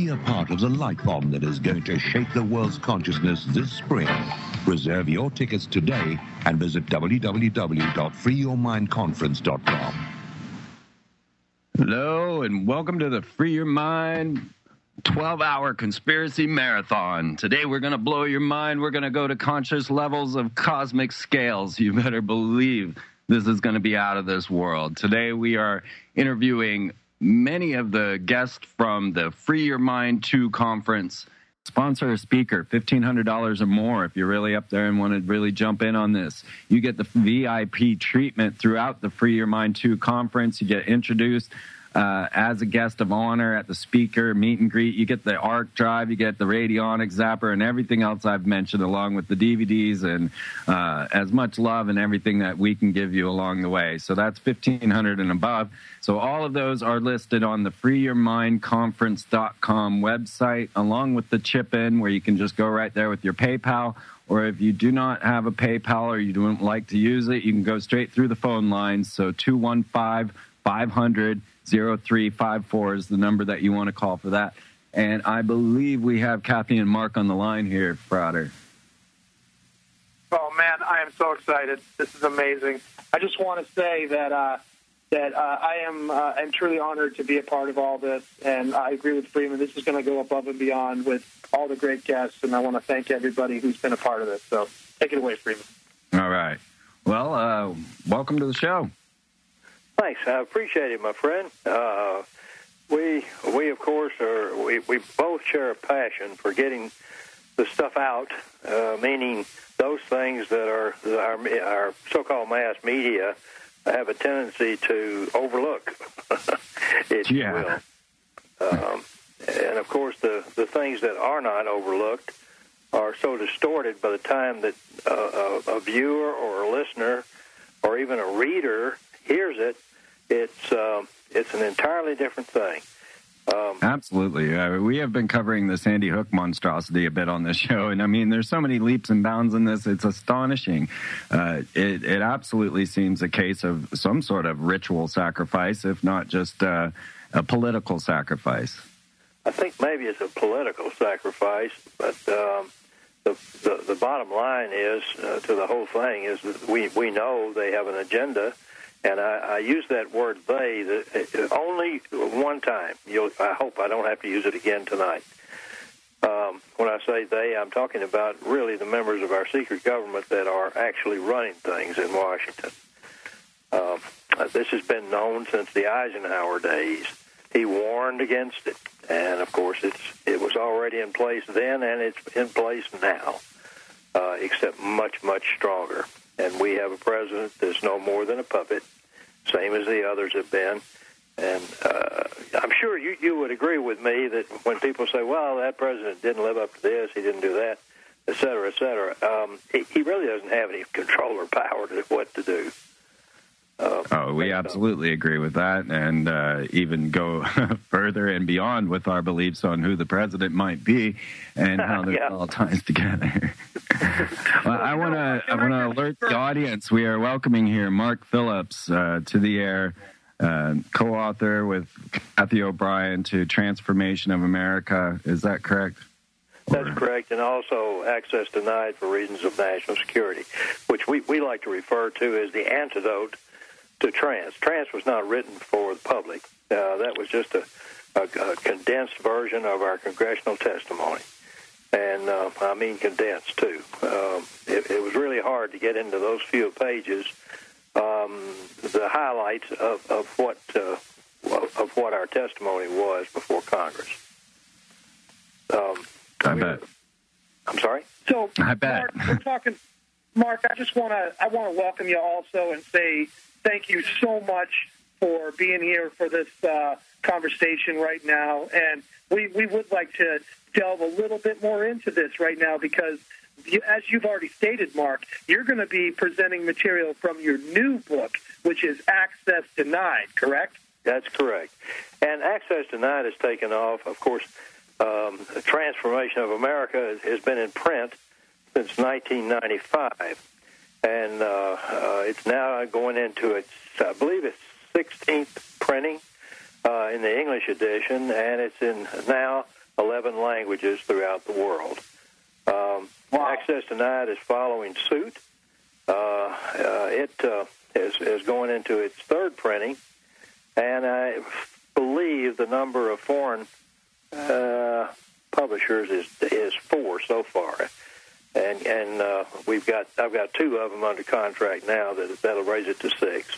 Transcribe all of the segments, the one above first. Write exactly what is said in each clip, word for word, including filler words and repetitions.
Be a part of the light bomb that is going to shake the world's consciousness this spring. Reserve your tickets today and visit w w w dot free your mind conference dot com. Hello, and welcome to the Free Your Mind twelve-hour conspiracy marathon. Today we're going to blow your mind. We're going to go to conscious levels of cosmic scales. You better believe this is going to be out of this world. Today we are interviewing many of the guests from the Free Your Mind two conference. Sponsor a speaker, fifteen hundred dollars or more if you're really up there and want to really jump in on this. You get the V I P treatment throughout the Free Your Mind two conference. You get introduced Uh, as a guest of honor at the speaker meet and greet. You get the ARC drive, you get the radionic zapper, and everything else I've mentioned, along with the D V Ds and uh, as much love and everything that we can give you along the way. So that's fifteen hundred dollars and above. So all of those are listed on the free your mind conference dot com website, along with the chip in, where you can just go right there with your PayPal. Or if you do not have a PayPal or you don't like to use it, you can go straight through the phone lines. So two one five, five hundred, zero three five four is the number that you want to call for that. And I believe we have Kathy and Mark on the line here, Frater. Oh, man, I am so excited. This is amazing. I just want to say that uh, that uh, I am uh, I'm truly honored to be a part of all this, and I agree with Freeman. This is going to go above and beyond with all the great guests, and I want to thank everybody who's been a part of this. So take it away, Freeman. All right. Well, uh, welcome to the show. Thanks. I appreciate it, my friend. Uh, we, we of course, are we, we both share a passion for getting the stuff out, uh, meaning those things that are our, our so-called mass media have a tendency to overlook, if yeah. you will. Um, and, of course, the, the things that are not overlooked are so distorted by the time that uh, a, a viewer or a listener or even a reader hears it. It's um, it's an entirely different thing. Um, Absolutely. Uh, we have been covering the Sandy Hook monstrosity a bit on this show, and I mean, there's so many leaps and bounds in this. It's astonishing. Uh, it, it absolutely seems a case of some sort of ritual sacrifice, if not just uh, a political sacrifice. I think maybe it's a political sacrifice, but um, the, the the bottom line is uh, to the whole thing is that we we know they have an agenda. And I, I use that word "they" the, only one time. You'll, I hope I don't have to use it again tonight. Um, when I say "they," I'm talking about really the members of our secret government that are actually running things in Washington. Um, this has been known since the Eisenhower days. He warned against it, and of course, it's it was already in place then, and it's in place now, uh, except much, much stronger. And we have a president that's no more than a puppet, same as the others have been. And uh, I'm sure you, you would agree with me that when people say, well, that president didn't live up to this, he didn't do that, et cetera, et cetera, um, he, he really doesn't have any control or power to what to do. Um, oh, we absolutely agree with that, and uh, even go further and beyond with our beliefs on who the president might be and how this yeah. all ties together. Well, I want to I want to alert the audience. We are welcoming here Mark Phillips uh, to the air, uh, co-author with Kathy O'Brien to Transformation of America. Is that correct? That's correct, and also access denied for reasons of national security, which we, we like to refer to as the antidote to trans. Trans was not written for the public. Uh, that was just a, a, a condensed version of our congressional testimony. And uh, I mean condensed, too. Um, it, it was really hard to get into those few pages, um, the highlights of, of what uh, of what our testimony was before Congress. Um, I bet. I'm sorry? So, I bet. Mark, we're talking, Mark, I just want to I want to welcome you also and say thank you so much for being here for this uh, conversation right now. And we, we would like to delve a little bit more into this right now because, you, as you've already stated, Mark, you're going to be presenting material from your new book, which is Access Denied, correct? That's correct. And Access Denied has taken off. Of course, um, the Transformation of America has been in print since nineteen ninety-five. And uh, uh, it's now going into its, I believe it's sixteenth printing uh, in the English edition, and it's in now eleven languages throughout the world. Um, wow. Access Denied is following suit. Uh, uh, it uh, is, is going into its third printing, and I believe the number of foreign uh, publishers is is four so far, and and uh, we've got I've got two of them under contract now that that'll raise it to six.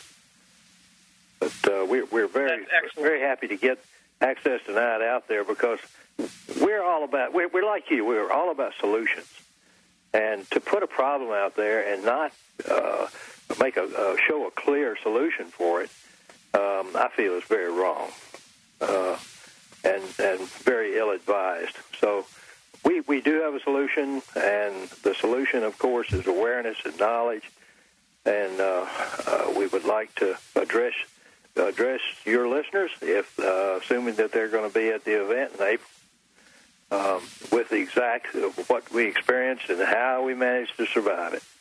But uh, we're we're very very happy to get Access Denied out there because we're all about we're, we're like you. We're all about solutions, and to put a problem out there and not uh, make a uh, show a clear solution for it, um, I feel is very wrong. Uh, and and very ill-advised. So we we do have a solution, and the solution, of course, is awareness and knowledge. And uh, uh, we would like to address address your listeners, if uh, assuming that they're going to be at the event in April, um, with the exact of what we experienced and how we managed to survive it.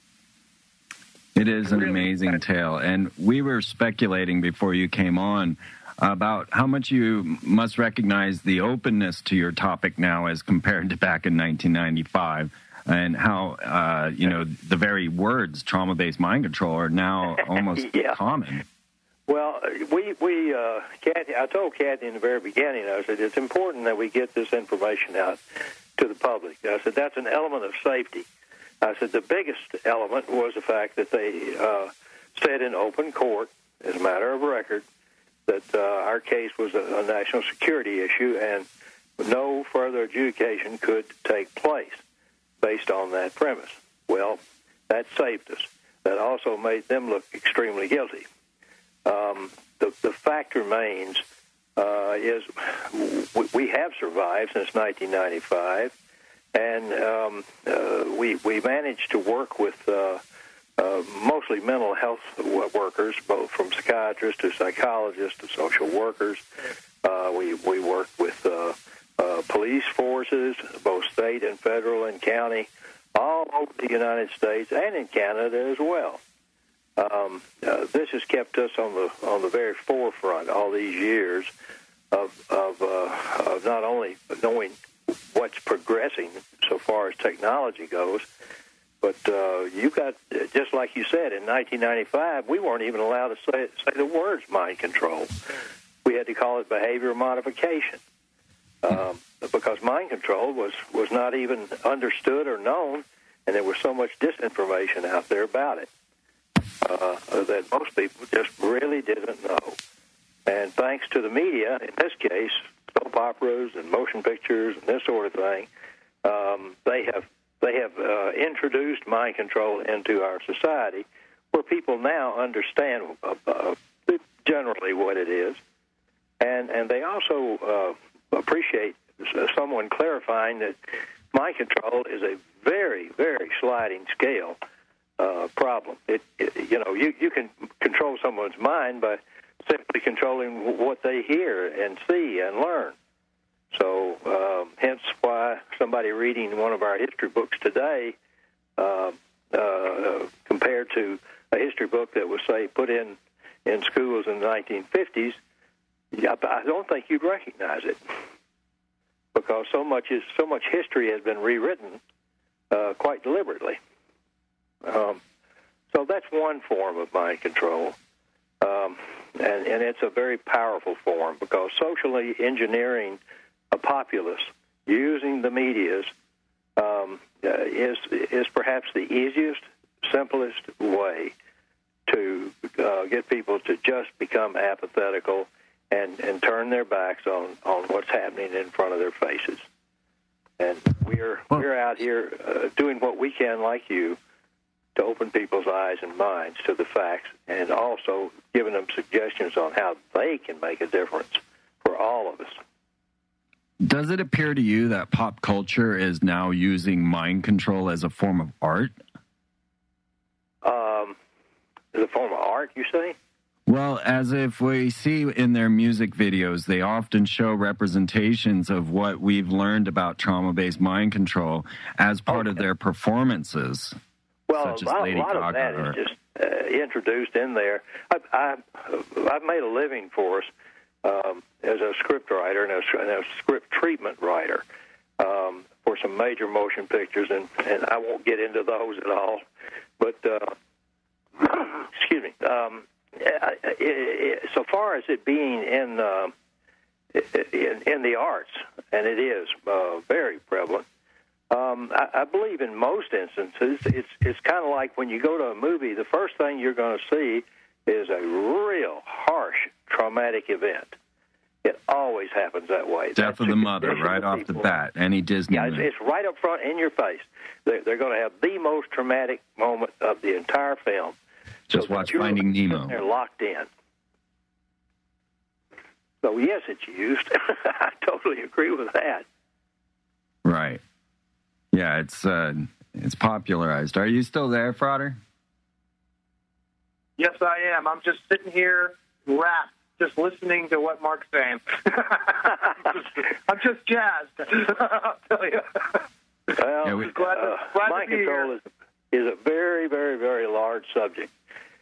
It is an amazing tale, and we were speculating before you came on about how much you must recognize the openness to your topic now as compared to back in nineteen ninety-five, and how, uh, you know, the very words trauma-based mind control are now almost yeah. common. Well, we, we uh, Kathy, I told Kathy in the very beginning, I said, it's important that we get this information out to the public. I said, that's an element of safety. I said, the biggest element was the fact that they uh, said in open court, as a matter of record, that uh, our case was a, a national security issue and no further adjudication could take place based on that premise. Well, that saved us. That also made them look extremely guilty. Um, the, the fact remains uh, is we, we have survived since nineteen ninety-five, and um, uh, we, we managed to work with uh, Uh, mostly mental health workers, both from psychiatrists to psychologists to social workers. Uh, we we work with uh, uh, police forces, both state and federal and county, all over the United States and in Canada as well. Um, uh, this has kept us on the on the very forefront all these years of of, uh, of not only knowing what's progressing so far as technology goes. But uh, you got, just like you said, in nineteen ninety-five, we weren't even allowed to say, say the words mind control. We had to call it behavior modification um, because mind control was, was not even understood or known, and there was so much disinformation out there about it uh, that most people just really didn't know. And thanks to the media, in this case, soap operas and motion pictures and this sort of thing, um, they have They have uh, introduced mind control into our society where people now understand uh, uh, generally what it is. And and they also uh, appreciate someone clarifying that mind control is a very, very sliding scale uh, problem. It, it, you know, you, you can control someone's mind by simply controlling what they hear and see and learn. So, um, hence why somebody reading one of our history books today, uh, uh, compared to a history book that was, say, put in, in schools in the nineteen fifties, I don't think you'd recognize it because so much is so much history has been rewritten uh, quite deliberately. Um, so that's one form of mind control, um, and, and it's a very powerful form because socially engineering a populace using the medias um, uh, is is perhaps the easiest, simplest way to uh, get people to just become apathetical and, and turn their backs on, on what's happening in front of their faces. And we're well, we're out here uh, doing what we can, like you, to open people's eyes and minds to the facts, and also giving them suggestions on how they can make a difference for all of us. Does it appear to you that pop culture is now using mind control as a form of art? Um, as a form of art, you say? Well, as if we see in their music videos, they often show representations of what we've learned about trauma-based mind control as part okay. of their performances. Well, such as a lot, Lady a lot of that or... is just uh, introduced in there. I, I, I've made a living for us um, as a script writer and a, and a script treatment writer um, for some major motion pictures, and, and I won't get into those at all. But uh, excuse me. Um, it, it, so far as it being in, uh, in in the arts, and it is uh, very prevalent. Um, I, I believe in most instances, it's it's kind of like when you go to a movie, the first thing you're going to see is a real harsh, traumatic event. It always happens that way. Death That's of the mother, right off the people. bat. Any Disney Yeah, movie. it's, it's right up front in your face. They're, they're going to have the most traumatic moment of the entire film. Just so watch Finding Nemo. They're locked in. So, yes, it's used. I totally agree with that. Right. Yeah, it's uh, it's popularized. Are you still there, Frater? Yes, I am. I'm just sitting here, wrapped, just listening to what Mark's saying. I'm, just, I'm just jazzed. I'll tell you. Well, Yeah, we- glad to, uh, glad mind to be control here. is, is a very, very, very large subject.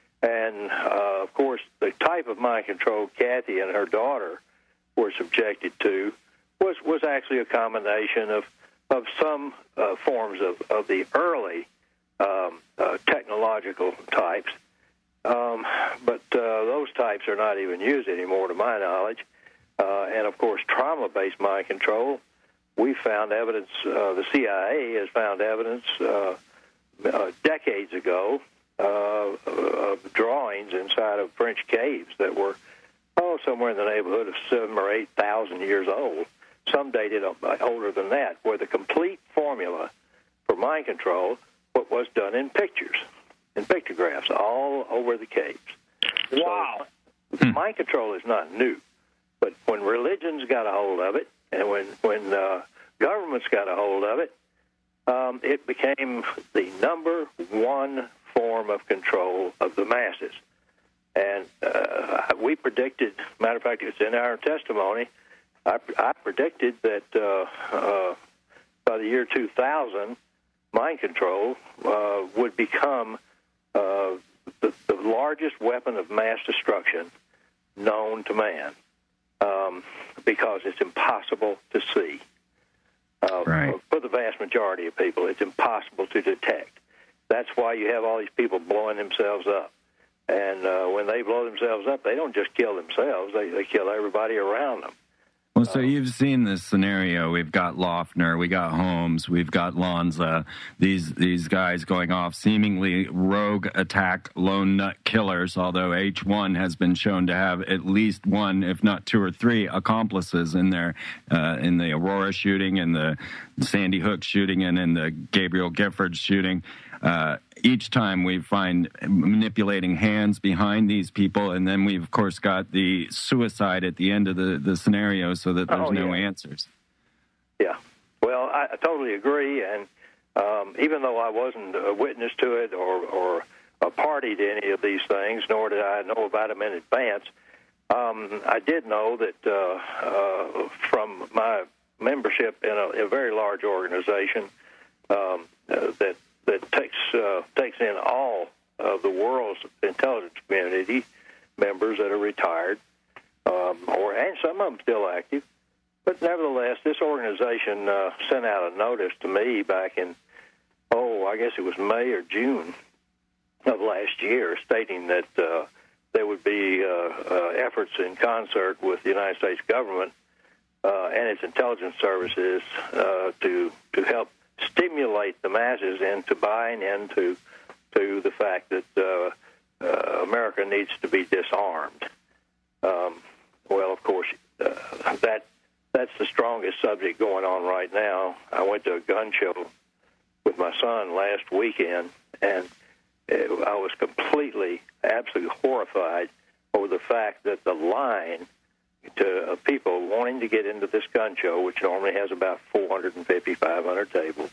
And, uh, of course, the type of mind control Kathy and her daughter were subjected to was, was actually a combination of, of some uh, forms of, of the early um, uh, technological types. Um, but uh, those types are not even used anymore, to my knowledge. Uh, and, of course, trauma-based mind control, we found evidence, uh, the C I A has found evidence uh, uh, decades ago uh, of drawings inside of French caves that were, oh, somewhere in the neighborhood of seven or eight thousand years old. Some dated older than that, where the complete formula for mind control what was done in pictures, in pictographs, all over the caves. Wow. So, mind control is not new, but when religions got a hold of it, and when when uh, governments got a hold of it, um, it became the number one form of control of the masses. And uh, we predicted, matter of fact, it's in our testimony, I, I predicted that uh, uh, by the year two thousand, mind control uh, would become uh, the, the largest weapon of mass destruction known to man, um, because it's impossible to see. Uh, Right. For the vast majority of people, it's impossible to detect. That's why you have all these people blowing themselves up. And uh, when they blow themselves up, they don't just kill themselves, they, they kill everybody around them. Well, so you've seen this scenario. We've got Loeffner, we got Holmes, we've got Lanza, these these guys going off, seemingly rogue attack lone nut killers, although H one has been shown to have at least one, if not two or three, accomplices in there, uh, in the Aurora shooting, in the Sandy Hook shooting, and in the Gabriel Giffords shooting. Uh, each time we find manipulating hands behind these people, and then we've, of course, got the suicide at the end of the, the scenario so that there's Oh, no yeah. answers. Yeah. Well, I, I totally agree, and um, even though I wasn't a witness to it or, or a party to any of these things, nor did I know about them in advance, um, I did know that uh, uh, from my membership in a, a very large organization um, uh, that that takes uh, takes in all of the world's intelligence community members that are retired, um, or and some of them still active. But nevertheless, this organization uh, sent out a notice to me back in, oh, I guess it was May or June of last year, stating that uh, there would be uh, uh, efforts in concert with the United States government uh, and its intelligence services uh, to to help stimulate the masses into buying into to the fact that uh, uh, America needs to be disarmed. Um, well, of course, uh, that that's the strongest subject going on right now. I went to a gun show with my son last weekend, and it, I was completely, absolutely horrified over the fact that the line to uh, people wanting to get into this gun show, which normally has about four fifty, five hundred tables,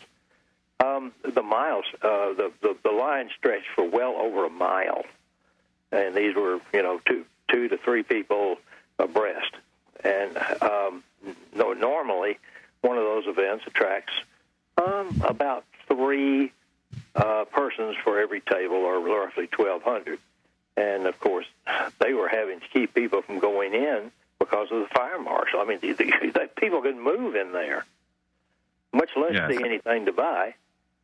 um, the miles, uh, the, the the line stretched for well over a mile, and these were, you know, two two to three people abreast, and um, no, normally one of those events attracts um, about three uh, persons for every table, or roughly twelve hundred, and of course they were having to keep people from going in because of the fire marshal. I mean, the, the, the people couldn't move in there, much less Yes. see anything to buy.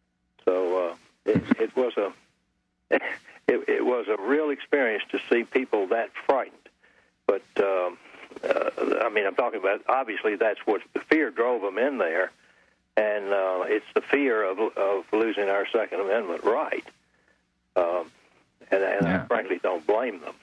So uh, it, it was a it, it was a real experience to see people that frightened. But um, uh, I mean, I'm talking about obviously that's what the fear drove them in there, and uh, it's the fear of of losing our Second Amendment right. Um, and and Yeah. I frankly don't blame them.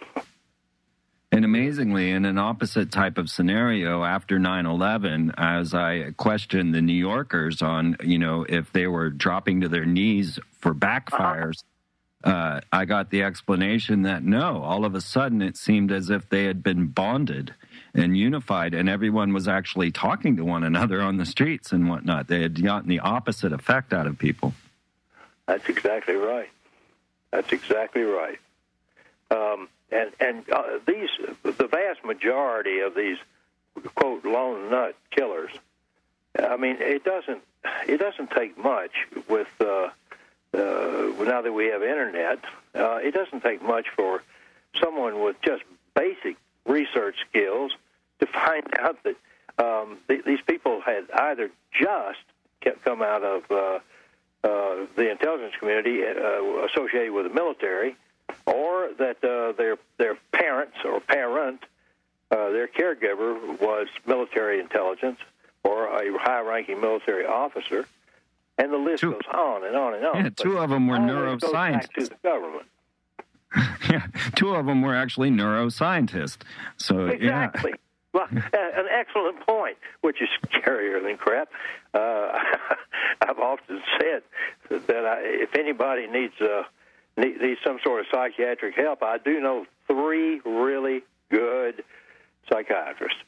And amazingly, in an opposite type of scenario after nine eleven, as I questioned the New Yorkers on, you know, if they were dropping to their knees for backfires, uh, I got the explanation that no, all of a sudden it seemed as if they had been bonded and unified, and everyone was actually talking to one another on the streets and whatnot. They had gotten the opposite effect out of people. That's exactly right. That's exactly right. Um, and and uh, these, the vast majority of these quote lone nut killers. I mean, it doesn't it doesn't take much with uh, uh, now that we have internet. Uh, it doesn't take much for someone with just basic research skills to find out that um, th- these people had either just kept come out of uh, uh, the intelligence community uh, associated with the military, or that uh, their their parents or parent, uh, their caregiver, was military intelligence or a high-ranking military officer, and the list Two- goes on and on and on. Yeah, But two of them were always goes back to neuroscientists. the government. Yeah, two of them were actually neuroscientists. So Exactly. Well, an excellent point, which is scarier than crap. Uh, I've often said that I, if anybody needs uh, need, needs some sort of psychiatric help, I do know three really good psychiatrists.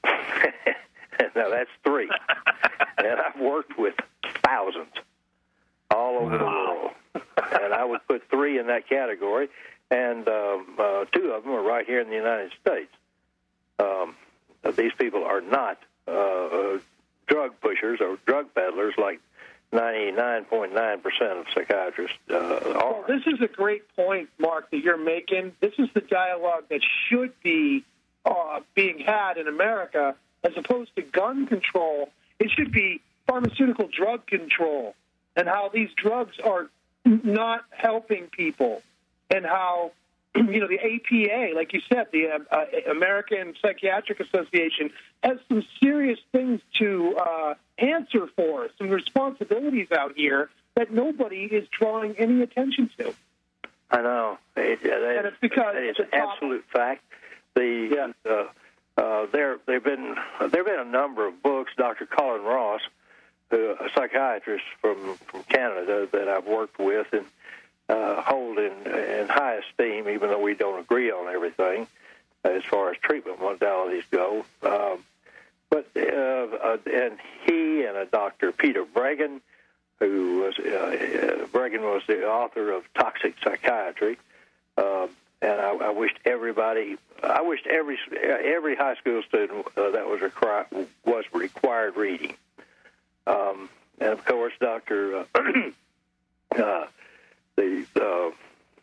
Now, that's three. And I've worked with thousands all over the world. And I would put three in that category. And um, uh, two of them are right here in the United States. Um, these people are not uh, uh, drug pushers or drug peddlers like ninety-nine point nine percent of psychiatrists uh, are. Well, this is a great point, Mark, that you're making. This is the dialogue that should be uh, being had in America as opposed to gun control. It should be pharmaceutical drug control and how these drugs are not helping people and how, you know, the A P A, like you said, the uh, uh, American Psychiatric Association, has some serious things to uh, answer for, some responsibilities out here that nobody is drawing any attention to. I know. It, uh, that, And it's because that is the an top- absolute fact. The Yeah. uh, uh, there there've been there've been a number of books. Doctor Colin Ross, who, a psychiatrist from from Canada that I've worked with and uh, hold in in high esteem, even though we don't agree on everything as far as treatment modalities go. Um, but uh, uh, and he and a Doctor Peter Breggin, who was uh, Breggin was the author of Toxic Psychiatry. Um, And I, I wished everybody, I wished every every high school student uh, that was required was required reading. Um, and of course, Doctor Uh, uh, the, uh,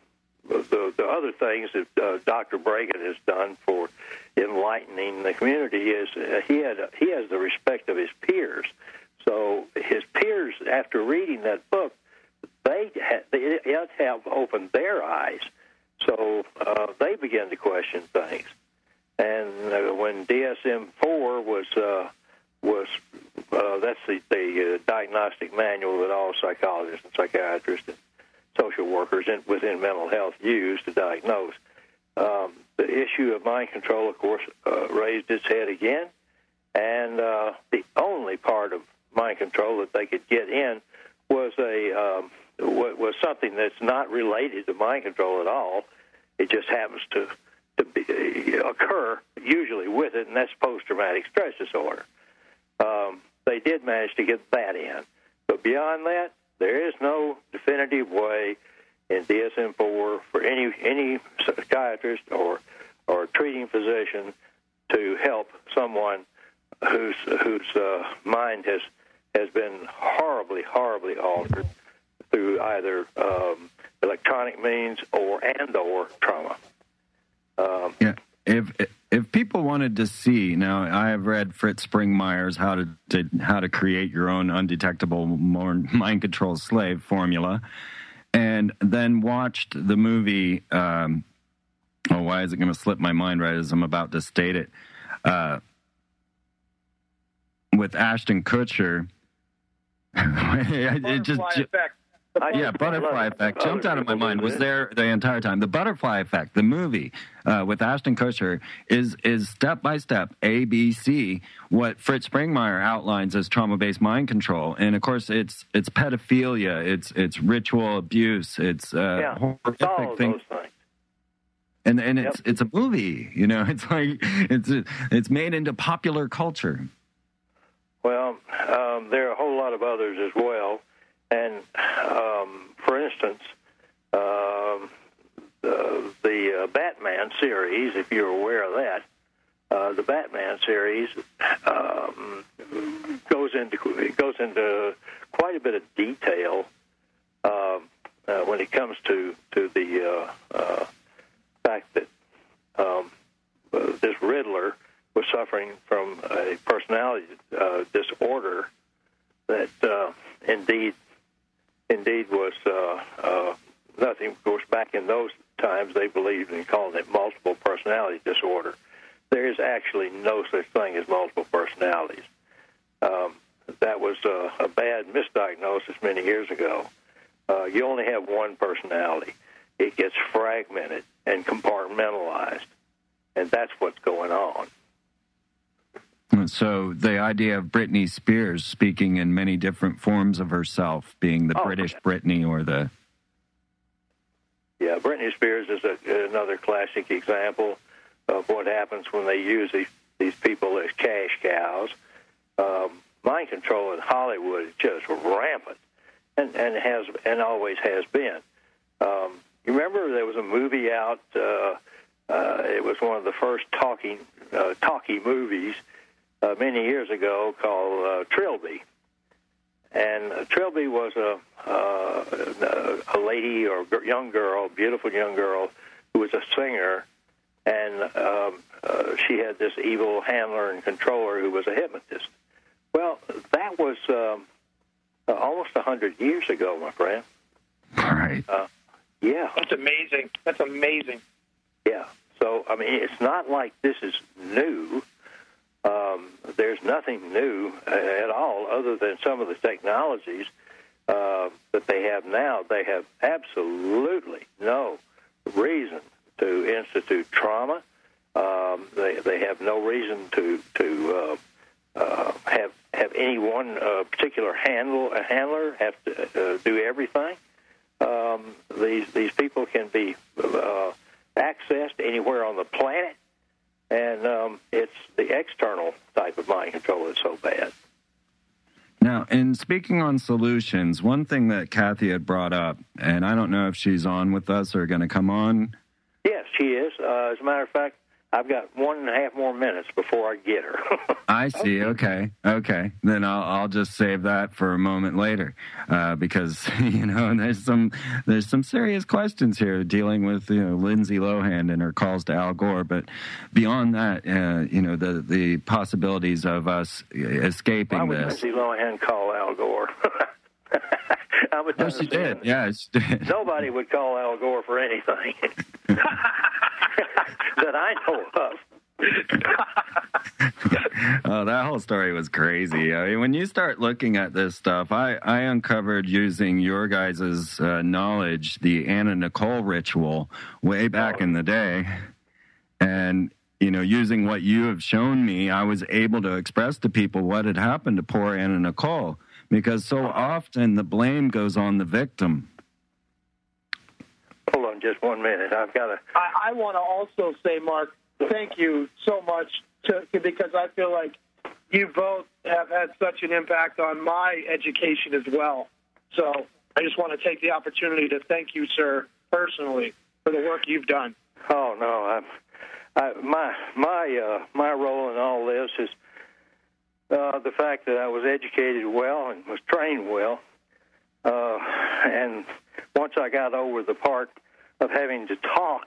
the the other things that uh, Doctor Breggin has done for enlightening the community is uh, he had he has the respect of his peers. So his peers, after reading that book, they ha- they have opened their eyes. So uh, they began to question things, and uh, when D S M four was uh, was uh, that's the, the uh, diagnostic manual that all psychologists and psychiatrists and social workers in, within mental health use to diagnose. Um, the issue of mind control, of course, uh, raised its head again, and uh, the only part of mind control that they could get in was a um, was something that's not related to mind control at all. It just happens to to be, occur usually with it, and that's post-traumatic stress disorder. Um, they did manage to get that in, but beyond that, there is no definitive way in D S M four for any any psychiatrist or or treating physician to help someone whose whose uh, mind has has been horribly, horribly altered through either um, electronic means or and or trauma. Um, yeah, if if people wanted to see, now I have read Fritz Springmeier's How to, to How to Create Your Own Undetectable Mind Control Slave formula, and then watched the movie. Um, oh, why is it going to slip my mind right as I'm about to state it? Uh, with Ashton Kutcher. it just, Butterfly Effect. Yeah, Butterfly Effect jumped out of my mind. Was there the entire time. The Butterfly Effect, the movie uh, with Ashton Kutcher, is is step by step A B C what Fritz Springmeier outlines as trauma-based mind control, and of course it's it's pedophilia, it's it's ritual abuse, it's uh, yeah, horrific it's all of things. those things. And and it's Yep. it's a movie, you know. It's like it's it's made into popular culture. Well, um, there are a whole lot of others as well. And, um, for instance, um, the, the uh, Batman series, if you're aware of that, uh, the Batman series um, goes into it goes into quite a bit of detail uh, uh, when it comes to to the uh, uh, fact that um, uh, this Riddler was suffering from a personality uh, disorder that uh, indeed. Indeed was uh, uh, nothing. Of course, back in those times, they believed in calling it multiple personality disorder. There is actually no such thing as multiple personalities. Um, that was uh, a bad misdiagnosis many years ago. Uh, you only have one personality. It gets fragmented and compartmentalized, and that's what's going on. So the idea of Britney Spears speaking in many different forms of herself, being the Oh, British yeah. Britney or the... Yeah, Britney Spears is a, another classic example of what happens when they use these, these people as cash cows. Um, mind control in Hollywood is just rampant, and, and has and always has been. Um, you remember there was a movie out, uh, uh, it was one of the first talking, uh, talkie movies, Uh, many years ago called uh, Trilby. And uh, Trilby was a, uh, a lady or a young girl, beautiful young girl, who was a singer, and um, uh, she had this evil handler and controller who was a hypnotist. Well, that was um, uh, almost one hundred years ago, my friend. Right. Uh, yeah. That's amazing. That's amazing. Yeah. So, I mean, it's not like this is new. Um, there's nothing new uh, at all other than some of the technologies uh, that they have now. They have absolutely no reason to institute trauma. Um, they they have no reason to to uh, uh, have have any one uh, particular handle a handler have to uh, do everything. Um, these these people can be uh, accessed anywhere on the planet. And um, it's the external type of mind control that's so bad. Now, in speaking on solutions, one thing that Kathy had brought up, and I don't know if she's on with us or going to come on. Yes, she is. Uh, as a matter of fact, I've got one and a half more minutes before I get her. I see. Okay. Okay. Then I'll, I'll just save that for a moment later, uh, because you know there's some there's some serious questions here dealing with you know Lindsay Lohan and her calls to Al Gore. But beyond that, uh, you know the the possibilities of us escaping Why would this. Lindsay Lohan call Al Gore? I'm a Oh, she did. Yeah, she did. Nobody would call Al Gore for anything that I know of. Oh, that whole story was crazy. I mean, when you start looking at this stuff, I, I uncovered using your guys' uh, knowledge the Anna Nicole ritual way back in the day. And, you know, using what you have shown me, I was able to express to people what had happened to poor Anna Nicole. Because so often the blame goes on the victim. Hold on just one minute. I've got to... I, I want to also say, Mark, thank you so much to, because I feel like you both have had such an impact on my education as well. So I just want to take the opportunity to thank you, sir, personally, for the work you've done. Oh, no. I, I, my my uh, my role in all this is uh, the fact that I was educated well and was trained well. Uh, and once I got over the part of having to talk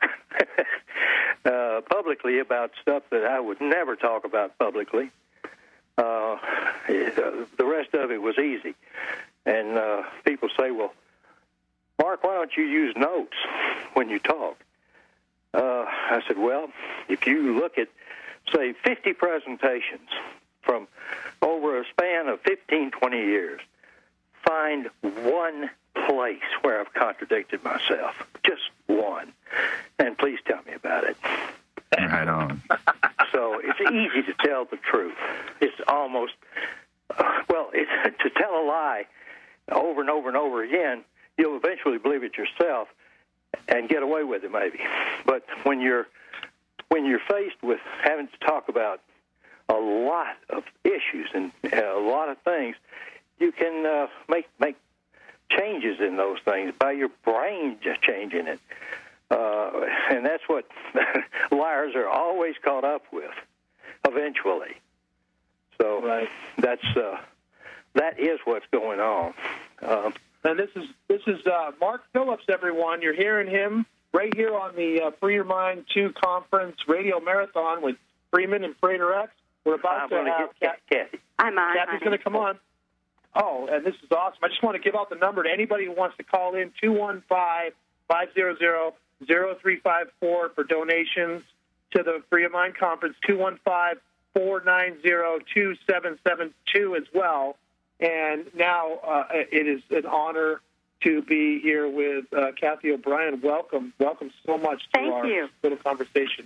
uh, publicly about stuff that I would never talk about publicly. Uh, it, uh, the rest of it was easy. And uh, people say, well, Mark, why don't you use notes when you talk? Uh, I said, well, if you look at, say, fifty presentations from over a span of fifteen, twenty years, find one place where I've contradicted myself, just one, and please tell me about it. Right on. So it's easy to tell the truth. It's almost, uh, well, it's, to tell a lie over and over and over again, you'll eventually believe it yourself and get away with it maybe. But when you're when you're faced with having to talk about a lot of issues and uh, a lot of things, you can uh, make make changes in those things by your brain just changing it. Uh, and that's what liars are always caught up with, eventually. So right. that's uh, that is what's going on. Um, And this is this is uh, Mark Phillips, everyone. You're hearing him right here on the uh, Free Your Mind two Conference Radio Marathon with Freeman and Freighter X. We're about I'm to going to have get Kathy. I'm on. Kathy's going to come on. Oh, and this is awesome. I just want to give out the number to anybody who wants to call in, two one five, five hundred, zero three five four for donations to the Free Your Mind Conference, two one five, four nine zero, two seven seven two as well. And now uh, it is an honor to be here with uh, Kathy O'Brien. Welcome. Welcome so much to Thank our you. little conversation.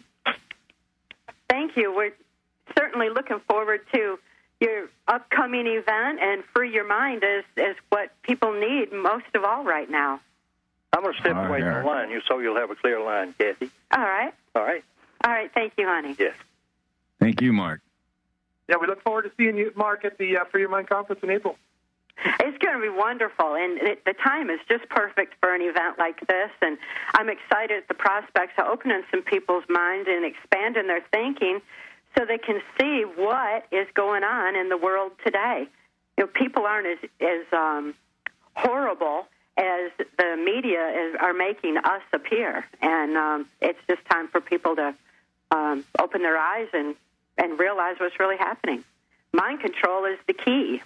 Thank you. We're certainly looking forward to your upcoming event, and Free Your Mind is, is what people need most of all right now. I'm going to step All away right. from the line you so you'll have a clear line, Kathy. All right. All right? All right. Thank you, honey. Yes. Thank you, Mark. Yeah, we look forward to seeing you, Mark, at the uh, Free Your Mind Conference in April. It's going to be wonderful, and it, the time is just perfect for an event like this, and I'm excited at the prospects of opening some people's minds and expanding their thinking so they can see what is going on in the world today. You know, people aren't as, as um, horrible as the media is, are making us appear, and um, it's just time for people to um, open their eyes and, and realize what's really happening. Mind control is the key.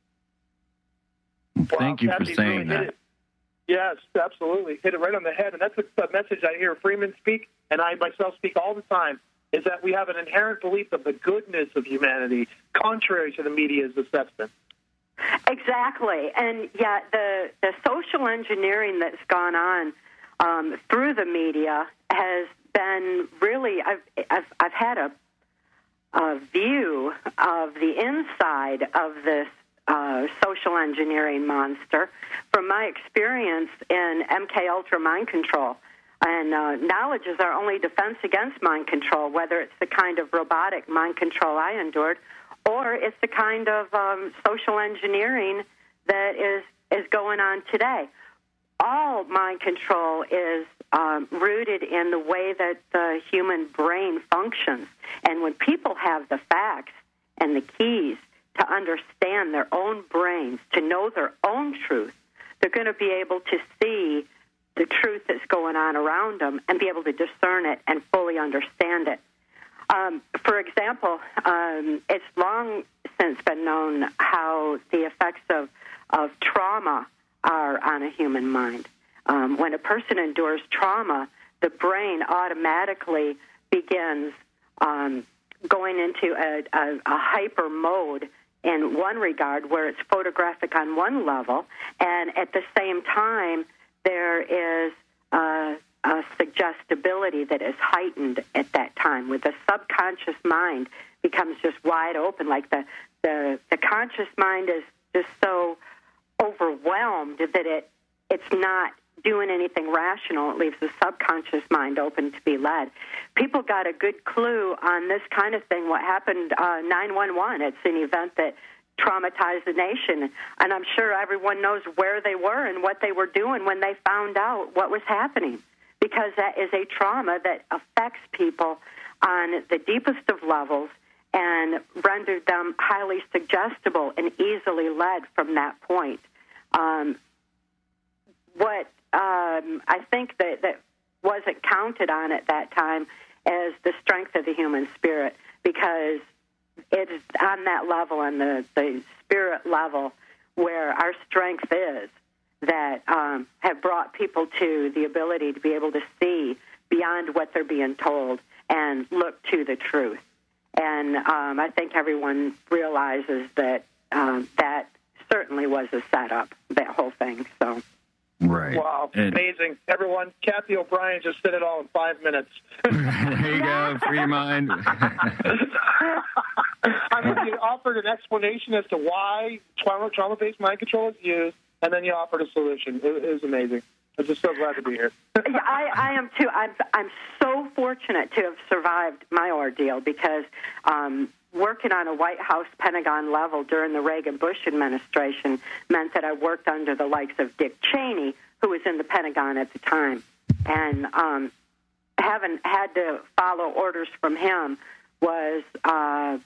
Thank you for Kathy, saying really hit that. it. Yes, absolutely. Hit it right on the head. And that's a message I hear Freeman speak, and I myself speak all the time, is that we have an inherent belief of the goodness of humanity, contrary to the media's assessment. Exactly. And yet the, the social engineering that's gone on um, through the media has been really, I've, I've, I've had a, a view of the inside of this uh, social engineering monster from my experience in M K Ultra mind control. And uh, knowledge is our only defense against mind control, whether it's the kind of robotic mind control I endured or it's the kind of um, social engineering that is, is going on today. All mind control is um, rooted in the way that the human brain functions. And when people have the facts and the keys to understand their own brains, to know their own truth, they're going to be able to see the truth that's going on around them and be able to discern it and fully understand it. Um, for example, um, it's long since been known how the effects of, of trauma are on a human mind. Um, when a person endures trauma, the brain automatically begins um, going into a, a, a hyper mode in one regard, where it's photographic on one level, and at the same time, there is uh, a suggestibility that is heightened at that time, where the subconscious mind becomes just wide open, like the, the, the conscious mind is just so overwhelmed that it it's not doing anything rational. It leaves the subconscious mind open to be led. People got a good clue on this kind of thing. What happened, uh, nine one one, it's an event that traumatized the nation, and I'm sure everyone knows where they were and what they were doing when they found out what was happening, because that is a trauma that affects people on the deepest of levels and rendered them highly suggestible and easily led from that point. Um, what um, I think that, that wasn't counted on at that time as the strength of the human spirit, because it's on that level, on the, the spirit level, where our strength is, that um, have brought people to the ability to be able to see beyond what they're being told and look to the truth. And um, I think everyone realizes that um, that certainly was a setup, that whole thing. So, right. Wow, and amazing. Everyone, Kathy O'Brien just did it all in five minutes. There you go, free your mind. I mean, you offered an explanation as to why trauma, trauma-based mind control is used, and then you offered a solution. It, it was amazing. I'm just so glad to be here. yeah, I, I am too. I'm, I'm so fortunate to have survived my ordeal, because um, working on a White House Pentagon level during the Reagan-Bush administration meant that I worked under the likes of Dick Cheney, who was in the Pentagon at the time. And um, having had to follow orders from him was uh,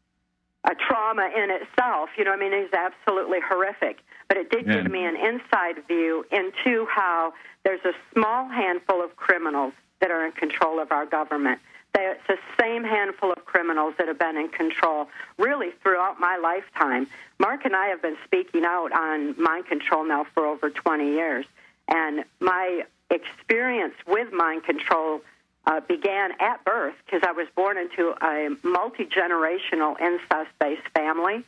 a trauma in itself. You know, I mean, he's absolutely horrific. But it did Yeah. give me an inside view into how there's a small handful of criminals that are in control of our government. They, it's the same handful of criminals that have been in control really throughout my lifetime. Mark and I have been speaking out on mind control now for over twenty years. And my experience with mind control uh, began at birth, because I was born into a multi-generational incest-based family.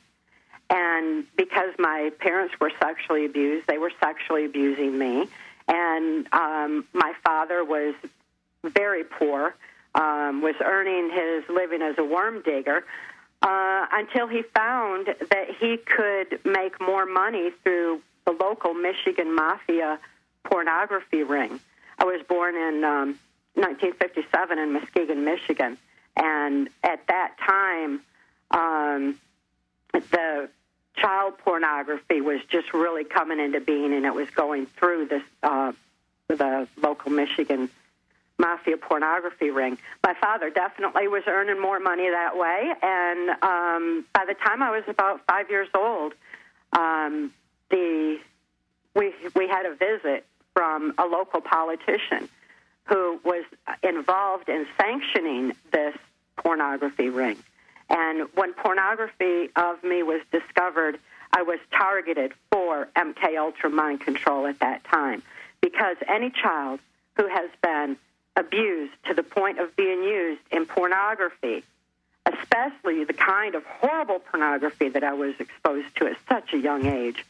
And because my parents were sexually abused, they were sexually abusing me. And um, my father was very poor, um, was earning his living as a worm digger, uh, until he found that he could make more money through the local Michigan Mafia pornography ring. I was born in um, nineteen fifty-seven in Muskegon, Michigan. And at that time, um, the child pornography was just really coming into being, and it was going through this uh, the local Michigan Mafia pornography ring. My father definitely was earning more money that way, and um, by the time I was about five years old, um, the we we had a visit from a local politician who was involved in sanctioning this pornography ring. And when pornography of me was discovered, I was targeted for M K Ultra mind control at that time, because any child who has been abused to the point of being used in pornography, especially the kind of horrible pornography that I was exposed to at such a young age,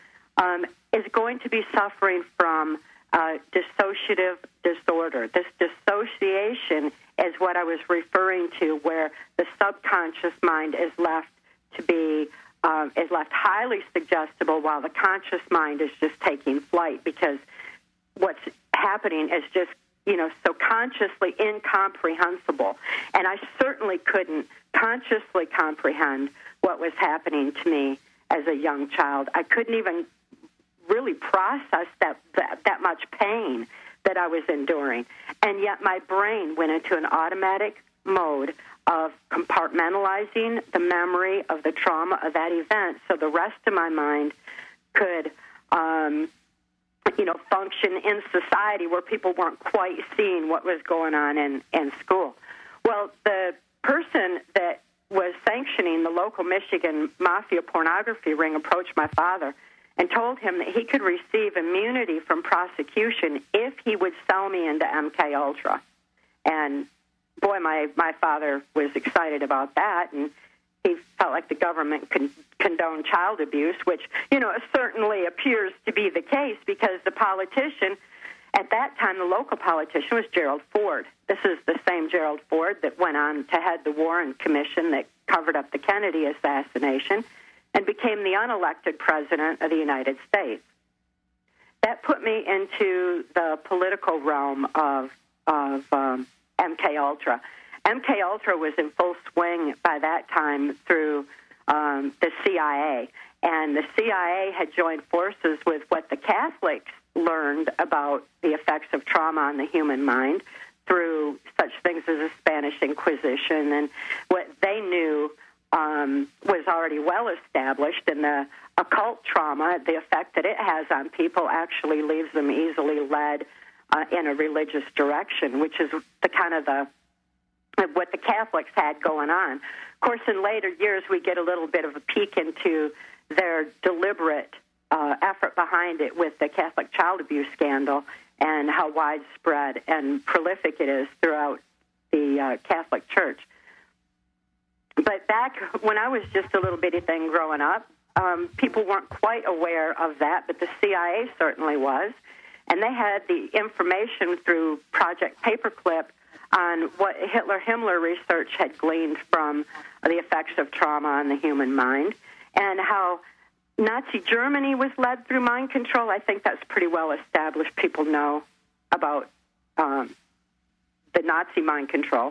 um, is going to be suffering from uh, dissociative disorder. This dissociation is what I was referring to, where the subconscious mind is left to be uh, is left highly suggestible, while the conscious mind is just taking flight, because what's happening is just, you know, so consciously incomprehensible. And I certainly couldn't consciously comprehend what was happening to me as a young child. I couldn't even really process that that, that much pain that I was enduring. And yet my brain went into an automatic mode of compartmentalizing the memory of the trauma of that event, so the rest of my mind could, um, you know, function in society where people weren't quite seeing what was going on in, in school. Well, the person that was sanctioning the local Michigan Mafia pornography ring approached my father and told him that he could receive immunity from prosecution if he would sell me into M K Ultra. And boy, my, my father was excited about that, and he felt like the government con- condoned child abuse, which, you know, certainly appears to be the case, because the politician at that time, the local politician, was Gerald Ford. This is the same Gerald Ford that went on to head the Warren Commission that covered up the Kennedy assassination and became the unelected president of the United States. That put me into the political realm of, of um, M K Ultra. M K Ultra was in full swing by that time through um, the C I A, and the C I A had joined forces with what the Catholics learned about the effects of trauma on the human mind through such things as the Spanish Inquisition, and what they knew um, was already well established in the occult trauma. The effect that it has on people actually leaves them easily led uh, in a religious direction, which is the kind of the what the Catholics had going on. Of course, in later years, we get a little bit of a peek into their deliberate uh, effort behind it with the Catholic child abuse scandal and how widespread and prolific it is throughout the uh, Catholic Church. But back when I was just a little bitty thing growing up, um, people weren't quite aware of that, but the C I A certainly was. And they had the information through Project Paperclip on what Hitler-Himmler research had gleaned from the effects of trauma on the human mind, and how Nazi Germany was led through mind control. I think that's pretty well established. People know about um, the Nazi mind control.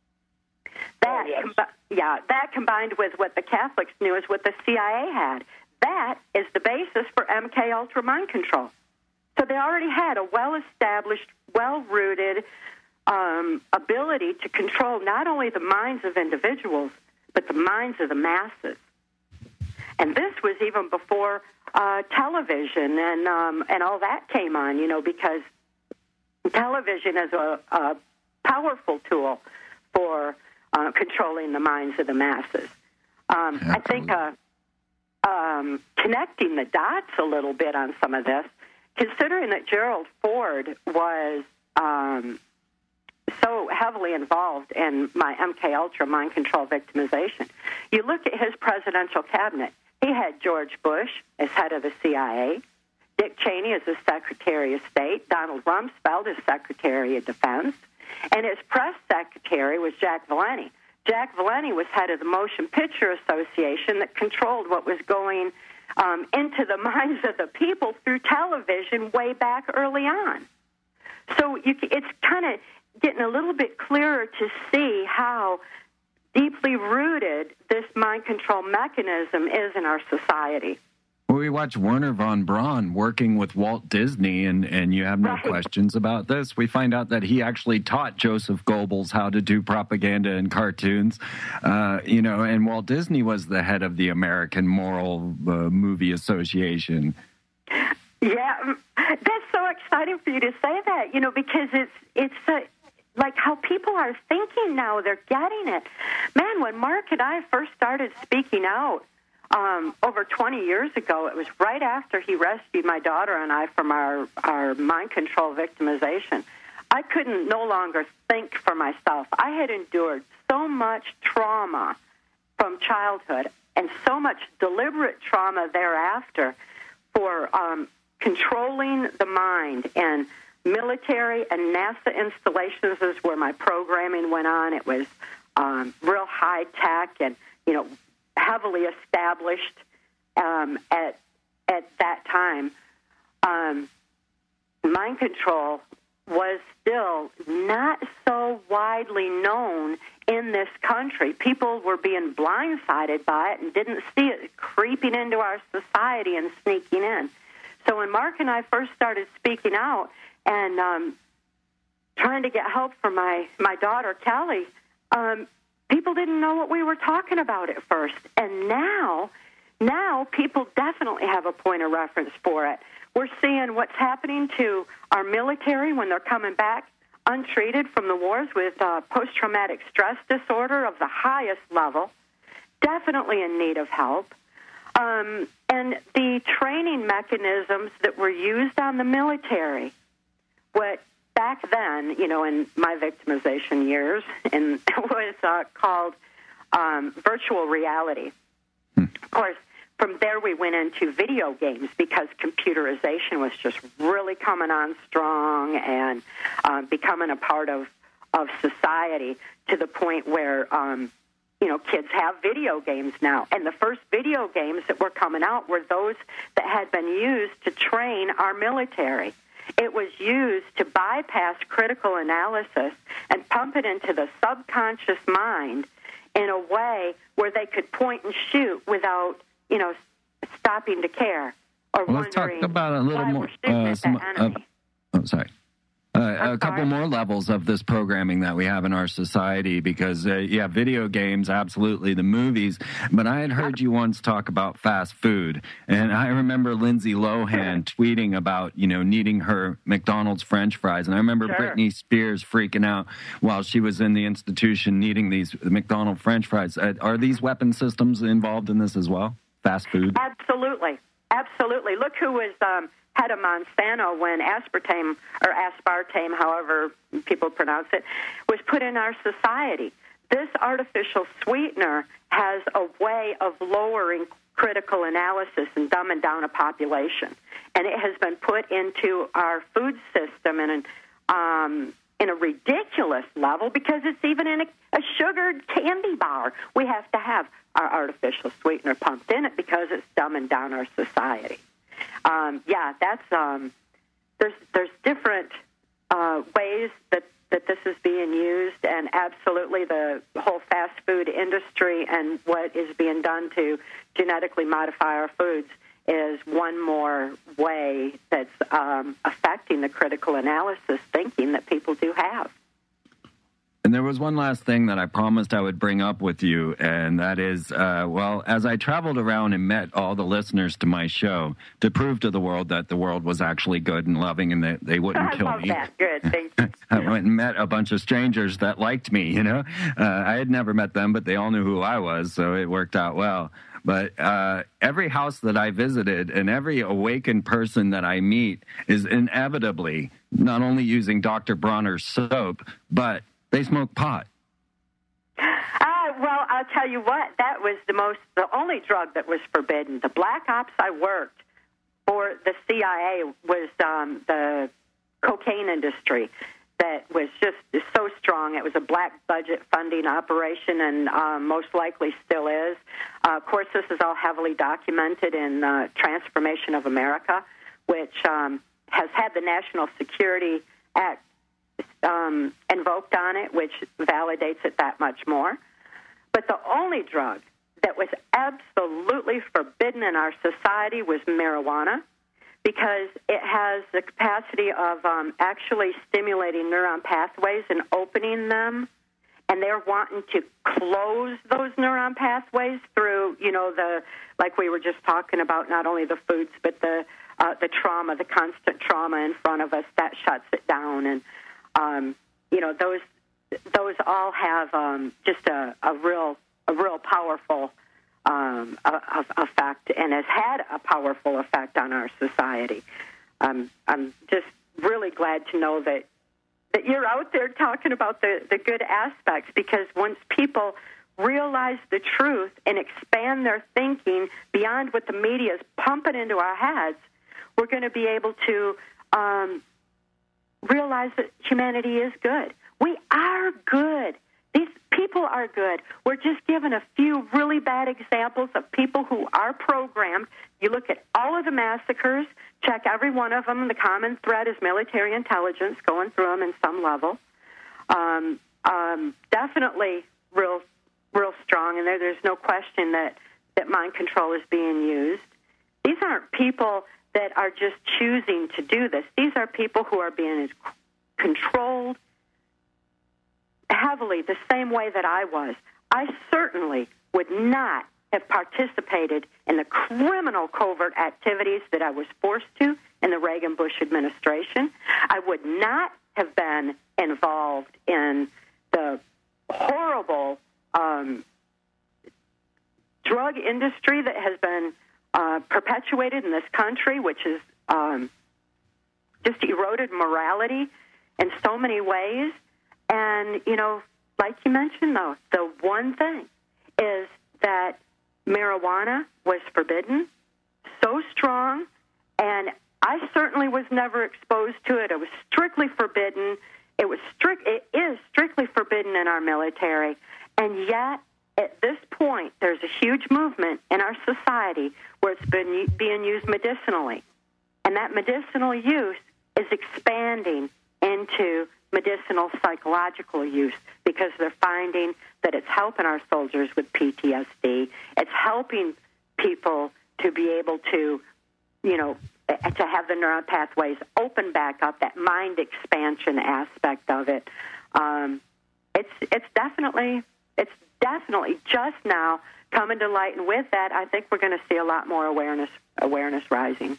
That, oh, yes. com- yeah, that combined with what the Catholics knew is what the C I A had. That is the basis for M K Ultra mind control. So they already had a well-established, well-rooted um, ability to control not only the minds of individuals, but the minds of the masses. And this was even before uh, television and um, and all that came on, you know, because television is a, a powerful tool for uh, controlling the minds of the masses. Um, I think uh, um, connecting the dots a little bit on some of this, considering that Gerald Ford was um, so heavily involved in my M K Ultra mind control victimization, you look at his presidential cabinet. He had George Bush as head of the C I A, Dick Cheney as his Secretary of State, Donald Rumsfeld as Secretary of Defense, and his press secretary was Jack Valenti. Jack Valenti was head of the Motion Picture Association that controlled what was going um, into the minds of the people through television way back early on. So you, it's kind of getting a little bit clearer to see how deeply rooted this mind control mechanism is in our society. Well, we watch Werner von Braun working with Walt Disney, and, and you have no right. questions about this. We find out that he actually taught Joseph Goebbels how to do propaganda and cartoons, uh, you know, and Walt Disney was the head of the American Moral uh, Movie Association. Yeah, that's so exciting for you to say that, you know, because it's it's a, like how people are thinking now. They're getting it. Man, when Mark and I first started speaking out, Um, over twenty years ago, it was right after he rescued my daughter and I from our, our mind control victimization. I couldn't no longer think for myself. I had endured so much trauma from childhood and so much deliberate trauma thereafter for um, controlling the mind. And military and NASA installations is where my programming went on. It was um, real high tech and, you know, heavily established um, at at that time. Um, mind control was still not so widely known in this country. People were being blindsided by it and didn't see it creeping into our society and sneaking in. So when Mark and I first started speaking out and um, trying to get help for my, my daughter, Kelly, um, people didn't know what we were talking about at first. And now, now people definitely have a point of reference for it. We're seeing what's happening to our military when they're coming back untreated from the wars with uh, post-traumatic stress disorder of the highest level, definitely in need of help. Um, and the training mechanisms that were used on the military, what back then, you know, in my victimization years, and it was uh, called um, virtual reality. Hmm. Of course, from there we went into video games because computerization was just really coming on strong and uh, becoming a part of, of society to the point where, um, you know, kids have video games now. And the first video games that were coming out were those that had been used to train our military. It was used to bypass critical analysis and pump it into the subconscious mind in a way where they could point and shoot without, you know, stopping to care or well, let's talk wondering about a little why more. we're shooting Uh, at some, the enemy. uh, oh, sorry. Uh, a couple more levels of this programming that we have in our society because, uh, yeah, video games, absolutely, the movies. But I had heard you once talk about fast food. And I remember Lindsay Lohan tweeting about, you know, needing her McDonald's French fries. And I remember Sure. Britney Spears freaking out while she was in the institution needing these McDonald's French fries. Uh, are these weapon systems involved in this as well? Fast food? Absolutely. Absolutely. Look who was um, head of Monsanto when aspartame, or aspartame, however people pronounce it, was put in our society. This artificial sweetener has a way of lowering critical analysis and dumbing down a population. And it has been put into our food system in, an, um, in a ridiculous level because it's even in a, a sugared candy bar. We have to have our artificial sweetener pumped in it because it's dumbing down our society. Um, yeah, that's um, there's there's different uh, ways that, that this is being used, and absolutely the whole fast food industry and what is being done to genetically modify our foods is one more way that's um, affecting the critical analysis thinking that people do have. And there was one last thing that I promised I would bring up with you, and that is, uh, well, as I traveled around and met all the listeners to my show to prove to the world that the world was actually good and loving and that they wouldn't I kill love me. that. Good, thank you. I went and met a bunch of strangers that liked me, you know. Uh, I had never met them, but they all knew who I was, so it worked out well. But uh, every house that I visited and every awakened person that I meet is inevitably not only using Doctor Bronner's soap, but they smoke pot. Uh, well, I'll tell you what, that was the most, the only drug that was forbidden. The black ops I worked for the C I A was um, the cocaine industry that was just so strong. It was a black budget funding operation and um, most likely still is. Uh, of course, this is all heavily documented in uh, Transformation of America, which um, has had the National Security Act Um, invoked on it, which validates it that much more. But the only drug that was absolutely forbidden in our society was marijuana because it has the capacity of um, actually stimulating neuron pathways and opening them, and they're wanting to close those neuron pathways through, you know, the, like we were just talking about, not only the foods, but the, uh, the trauma, the constant trauma in front of us, that shuts it down. And Um, you know, those those all have um, just a, a real a real powerful um, a, a effect, and has had a powerful effect on our society. Um, I'm just really glad to know that that you're out there talking about the, the good aspects, because once people realize the truth and expand their thinking beyond what the media is pumping into our heads, we're going to be able to um, realize that humanity is good. We are good. These people are good. We're just given a few really bad examples of people who are programmed. You look at all of the massacres, check every one of them. The common thread is military intelligence going through them in some level. Um, um, definitely real, real strong, and there, there's no question that, that mind control is being used. These aren't people that are just choosing to do this. These are people who are being controlled heavily the same way that I was. I certainly would not have participated in the criminal covert activities that I was forced to in the Reagan-Bush administration. I would not have been involved in the horrible um, drug industry that has been Uh, perpetuated in this country, which is um, just eroded morality in so many ways. And, you know, like you mentioned, though, the one thing is that marijuana was forbidden, so strong, and I certainly was never exposed to it. It was strictly forbidden. It was strict. It is strictly forbidden in our military, and yet at this point, there's a huge movement in our society where it's been being used medicinally. And that medicinal use is expanding into medicinal psychological use because they're finding that it's helping our soldiers with P T S D. It's helping people to be able to, you know, to have the neural pathways open back up, that mind expansion aspect of it. Um, it's it's definitely it's definitely just now coming to light, and with that, I think we're going to see a lot more awareness awareness rising.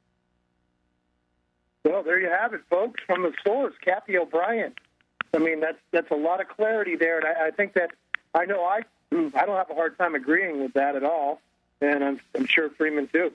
Well, there you have it, folks, from the source, Kathy O'Brien. I mean, that's that's a lot of clarity there, and I, I think that I know I I don't have a hard time agreeing with that at all, and I'm I'm sure Freeman too.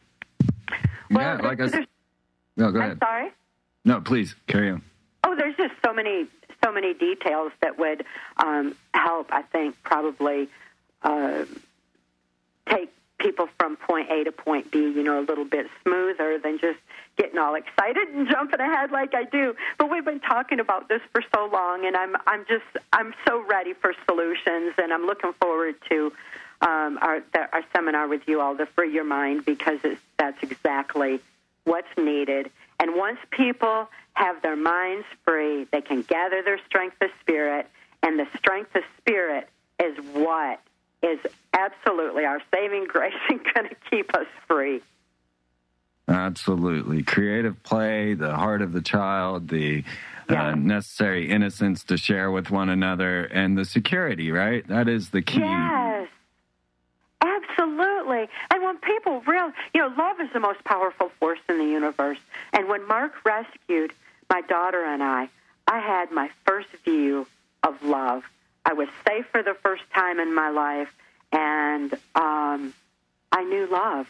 Yeah, well, like I said. No, go I'm ahead. sorry. No, please carry on. Oh, there's just so many so many details that would um, help. I think probably uh, take people from point A to point B, you know, a little bit smoother than just getting all excited and jumping ahead like I do. But we've been talking about this for so long, and I'm I'm just I'm so ready for solutions, and I'm looking forward to um, our the, our seminar with you all, the Free Your Mind, because it's, that's exactly what's needed. And once people have their minds free, they can gather their strength of spirit, and the strength of spirit is what is absolutely our saving grace and going to keep us free. Absolutely. Creative play, the heart of the child, the yeah. uh, necessary innocence to share with one another, and the security, right? That is the key. Yes. Absolutely. And when people realize, you know, love is the most powerful force in the universe. And when Mark rescued my daughter and I, I had my first view of love. I was safe for the first time in my life, and um, I knew love.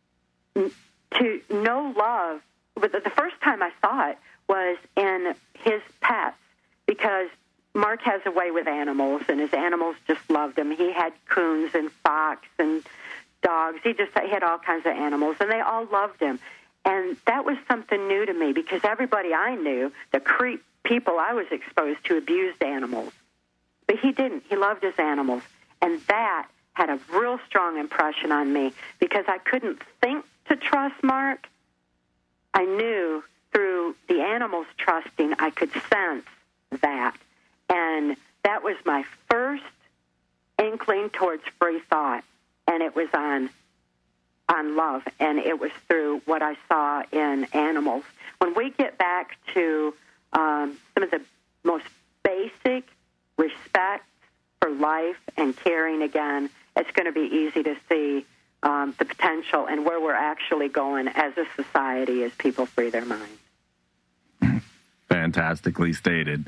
To know love, but the first time I saw it was in his pets, because Mark has a way with animals, and his animals just loved him. He had coons and fox and dogs. He just he had all kinds of animals, and they all loved him. And that was something new to me, because everybody I knew, the creep people I was exposed to, abused animals. But he didn't. He loved his animals. And that had a real strong impression on me, because I couldn't think to trust Mark. I knew through the animals trusting, I could sense that. And that was my first inkling towards free thought. And it was on on love, and it was through what I saw in animals. When we get back to um, some of the most basic respect for life and caring again, it's going to be easy to see um, the potential and where we're actually going as a society as people free their minds. Fantastically stated.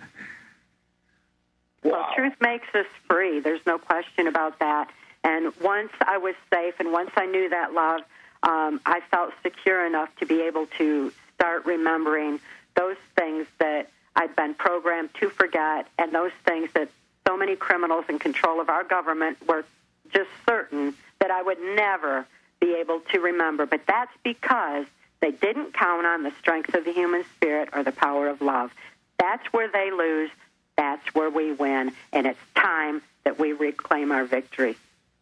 Wow. Well, truth makes us free. There's no question about that. And once I was safe, and once I knew that love, um, I felt secure enough to be able to start remembering those things that I'd been programmed to forget, and those things that so many criminals in control of our government were just certain that I would never be able to remember. But that's because they didn't count on the strength of the human spirit or the power of love. That's where they lose. That's where we win. And it's time that we reclaim our victory.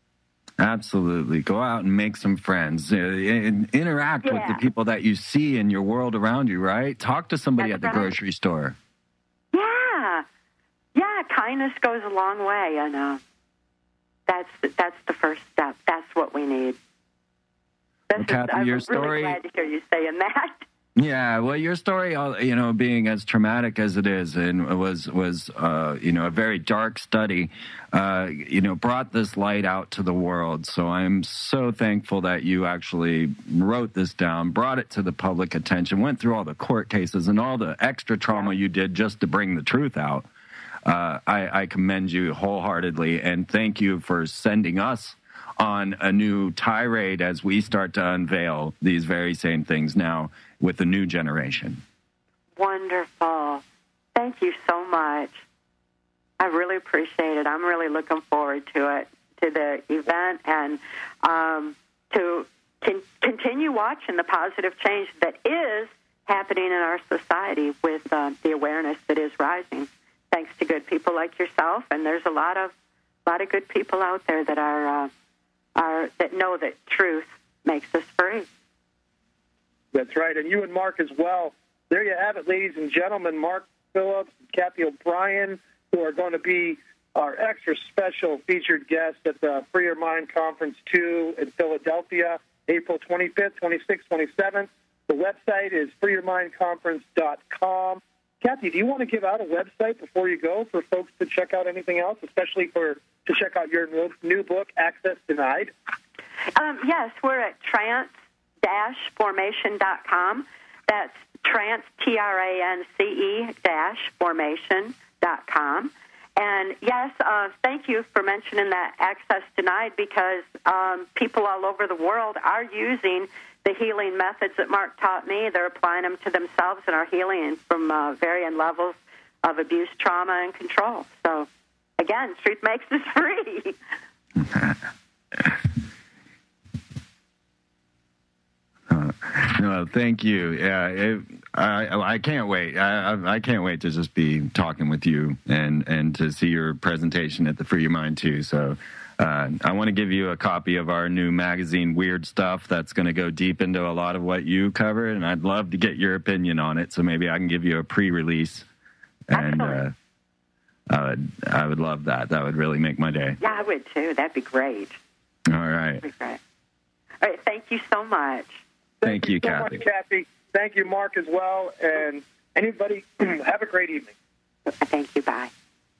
Absolutely. Go out and make some friends. Uh, interact yeah. with the people that you see in your world around you, right? Talk to somebody That's at the right. grocery store. Yeah. Yeah, kindness goes a long way, I know. That's that's the first step. That's what we need. This Well, Kathy, is, I'm your really story... glad to hear you saying that. Yeah, well, your story, you know, being as traumatic as it is, and was was uh, you know, a very dark study, uh, you know, brought this light out to the world. So I'm so thankful that you actually wrote this down, brought it to the public attention, went through all the court cases and all the extra trauma you did just to bring the truth out. Uh, I, I commend you wholeheartedly, and thank you for sending us on a new tirade as we start to unveil these very same things now with the new generation. Wonderful. Thank you so much. I really appreciate it. I'm really looking forward to it, to the event, and um, to con- continue watching the positive change that is happening in our society with uh, the awareness that is rising, thanks to good people like yourself. And there's a lot of lot of good people out there that are uh, are that know that truth makes us free. That's right, and you and Mark as well. There you have it, ladies and gentlemen. Mark Phillips and Kathy O'Brien, who are going to be our extra special featured guests at the Free Your Mind Conference two in Philadelphia, April twenty-fifth, twenty-sixth, twenty-seventh. The website is free your mind conference dot com. Kathy, do you want to give out a website before you go for folks to check out anything else, especially for to check out your new book, Access Denied? Um, yes, we're at trance dash formation dot com. That's trance, T R A N C E, dash formation dot com. And, yes, uh, thank you for mentioning that Access Denied, because um, people all over the world are using the healing methods that Mark taught me. They're applying them to themselves and are healing from uh, varying levels of abuse, trauma, and control. So, again, Truth Makes Us Free. uh, no, thank you. Yeah, it, I, I can't wait. I, I can't wait to just be talking with you and, and to see your presentation at the Free Your Mind, too. So uh, I want to give you a copy of our new magazine, Weird Stuff, that's going to go deep into a lot of what you covered, and I'd love to get your opinion on it. So maybe I can give you a pre-release. And uh, I would, I would love that. That would really make my day. Yeah, I would, too. That'd be great. All right. That'd be great. All right, thank you so much. Thank, thank you, so Kathy. Much, Kathy. Thank you, Mark, as well. And anybody, have a great evening. Thank you. Bye.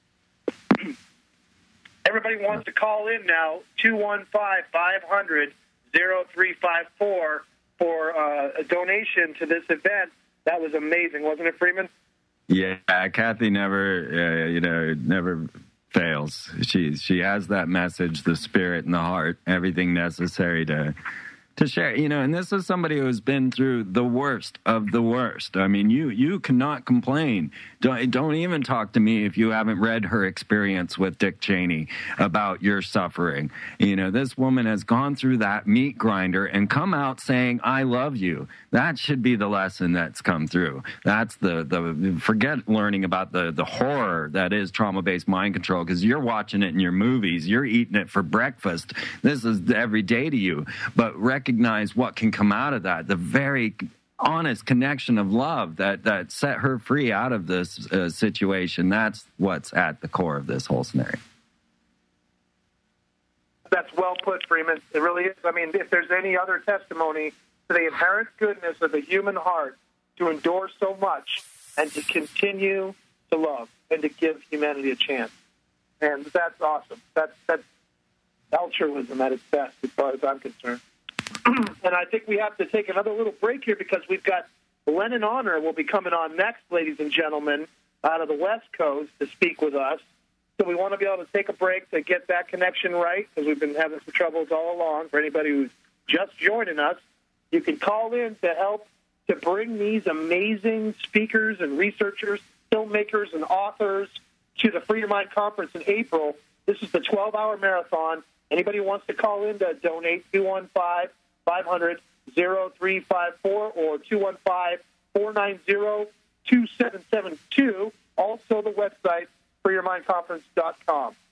Everybody wants to call in now, two one five, five hundred, oh three five four, for uh, a donation to this event. That was amazing, wasn't it, Freeman? Yeah, Kathy never, uh, you know, never fails. She she has that message, the spirit and the heart, everything necessary to to share. You know, and this is somebody who's been through the worst of the worst. I mean, you you cannot complain. Don't don't even talk to me if you haven't read her experience with Dick Cheney about your suffering. You know, this woman has gone through that meat grinder and come out saying, "I love you." That should be the lesson that's come through. That's the, the forget learning about the, the horror that is trauma-based mind control, because you're watching it in your movies. You're eating it for breakfast. This is every day to you. But recognize what can come out of that, the very honest connection of love that, that set her free out of this uh, situation. That's what's at the core of this whole scenario. That's well put, Freeman. It really is. I mean, if there's any other testimony to the inherent goodness of the human heart to endure so much and to continue to love and to give humanity a chance. And that's awesome. That's, that's altruism at its best, as far as I'm concerned. And I think we have to take another little break here, because we've got Lennon Honor will be coming on next, ladies and gentlemen, out of the West Coast to speak with us. So we want to be able to take a break to get that connection right, because we've been having some troubles all along. For anybody who's just joining us, you can call in to help to bring these amazing speakers and researchers, filmmakers and authors to the Free Your Mind Conference in April. This is the twelve-hour marathon. Anybody who wants to call in to donate, two one five, five hundred, oh three five four or two one five, four nine zero, two seven seven two. Also the website, free your mind conference dot com.